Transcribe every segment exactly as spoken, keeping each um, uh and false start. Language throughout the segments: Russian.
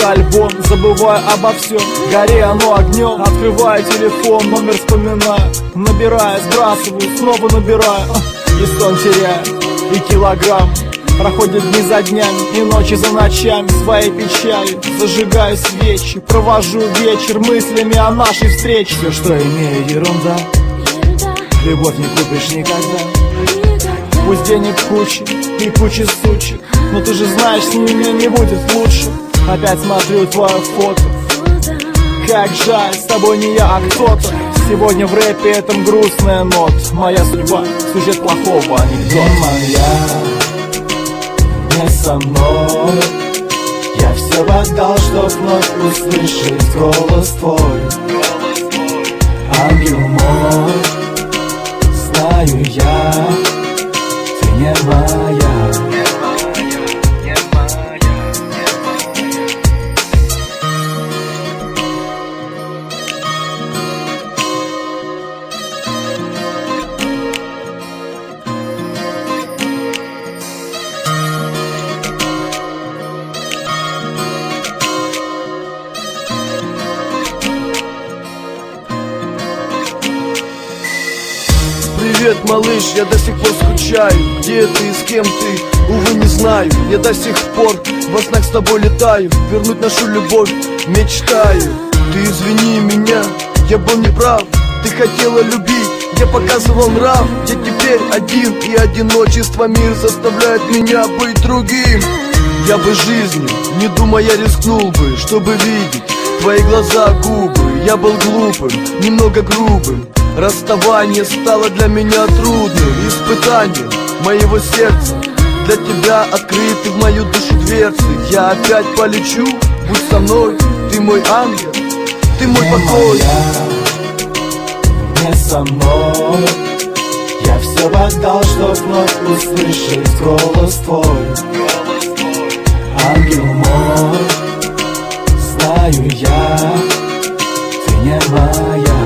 это альбом. Забываю обо всем, гори оно огнем. Открываю телефон, номер вспоминаю, набираю, сбрасываю, снова набираю. И сон теряю, и килограмм. Проходят дни за днями и ночи за ночами. Своей печалью зажигаю свечи, провожу вечер мыслями о нашей встрече. Все, что имею, ерунда, любовь не купишь никогда. Пусть денег куча и куча сучек, но ты же знаешь, с ними мне не будет лучше. Опять смотрю твое фото, как жаль, с тобой не я, а кто-то. Сегодня в рэпе этом грустная нота. Моя судьба, сюжет плохого анекдота. Не моя, не со мной. Я все отдал, чтоб вновь услышать голос твой. Ангел мой, знаю я, ты не моя. Привет, малыш, я до сих пор скучаю. Где ты и с кем ты, увы, не знаю. Я до сих пор во снах с тобой летаю. Вернуть нашу любовь мечтаю. Ты извини меня, я был неправ. Ты хотела любить, я показывал нрав. Я теперь один, и одиночество мир заставляет меня быть другим. Я бы жизнью, не думая, рискнул бы, чтобы видеть твои глаза, губы. Я был глупым, немного грубым. Расставание стало для меня трудным испытанием моего сердца. Для тебя открыты в мою душу дверцы. Я опять полечу, будь со мной. Ты мой ангел, ты мой не покой. Моя, не со мной. Я все отдал, чтоб вновь услышать голос твой. Ангел мой, знаю я, ты не моя.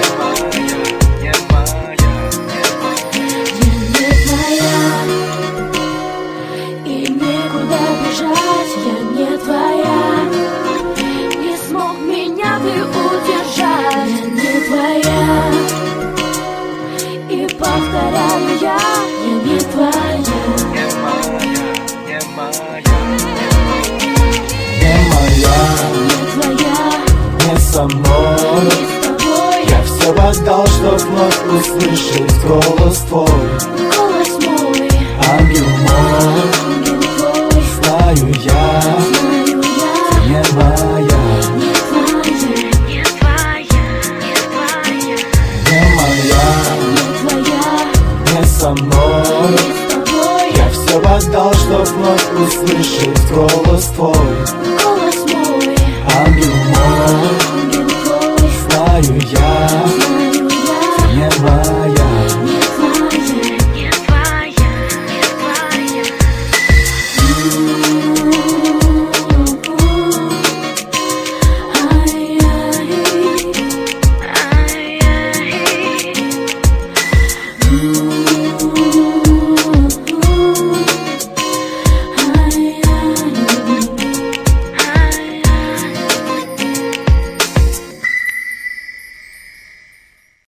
Повторяю я, я не твоя. Не моя, не моя. Не моя, не твоя. Не со мной, не с тобой. Я все отдал, чтоб вновь услышать голос твой. Голос мой, ангел мой, ангел твой. Знаю я, знаю я, ты не моя. Не твоя, не твоя, не твоя. Не моя, не твоя. Не со мной, не с тобой. Я все отдал, чтоб вновь услышать голос твой. Голос мой, ангел мой, ангел твой. Знаю я, знаю я, ты не моя. не твоя, не твоя, не твоя. Ай-яй, ай-яй.